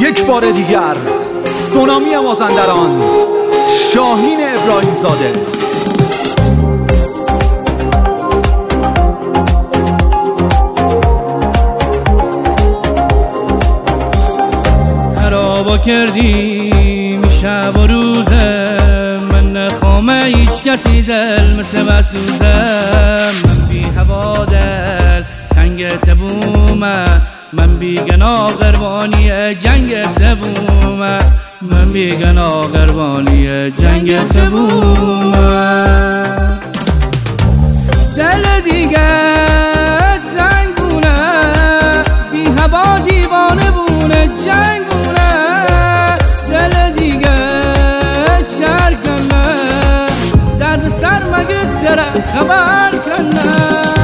یک بار دیگر سونامی مازندران، شاهین ابراهیم زاده. خرابا کردی شب و روزم، من نخوامه هیچ کسی دل مثل بسوزم. من بی هوا دل تنگ تبومه، من بی گناه قربانی جنگ تبومه، من بی گناه قربانی جنگ تبومه. دل دیگه تنگونه، بی هوا دیوانه بونه جنگونه. دل دیگه شرکنه، درد سر مگه سر خبر کنه.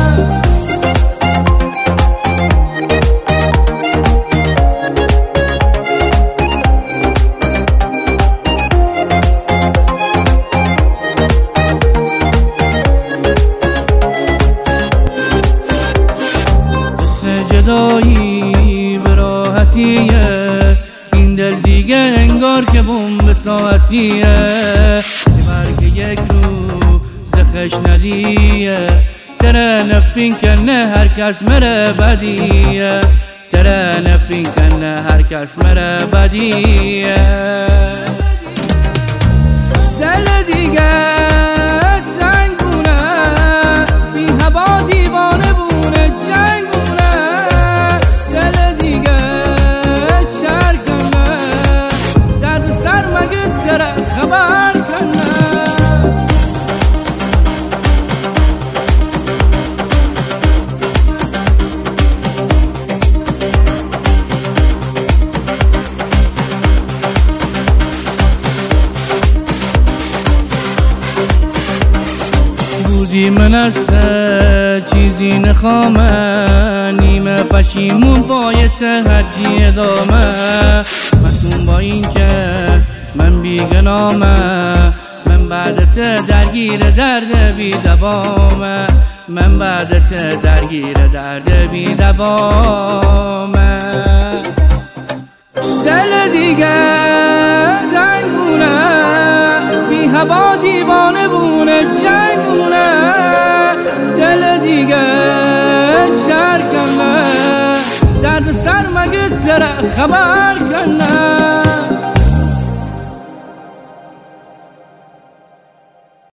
جدایی به راحتیه، این دل دیگه انگار که بمب ساعتیه. مرگ یک روز خشنلیه، تره نفرین کنه هر کس مره بدیه، تره نفرین کنه هر کس مره بدیه. دل دیگه تنگونه، بی هوا دیوانه بونه جنگ. خبر کنه. بودی من است چیزی نخوامه، نیمه پشیمون بایت هرچی ادامه. مسئول با این که من بیگنامه، من بعدت درگیر درد بی دوامه، من بعدت درگیر درد بی دوامه. دل دیگه تنگونه، بی هوا دیوانه بونه جنگونه. دل دیگه شرکنه، درد سر مگه سر خبر کنه.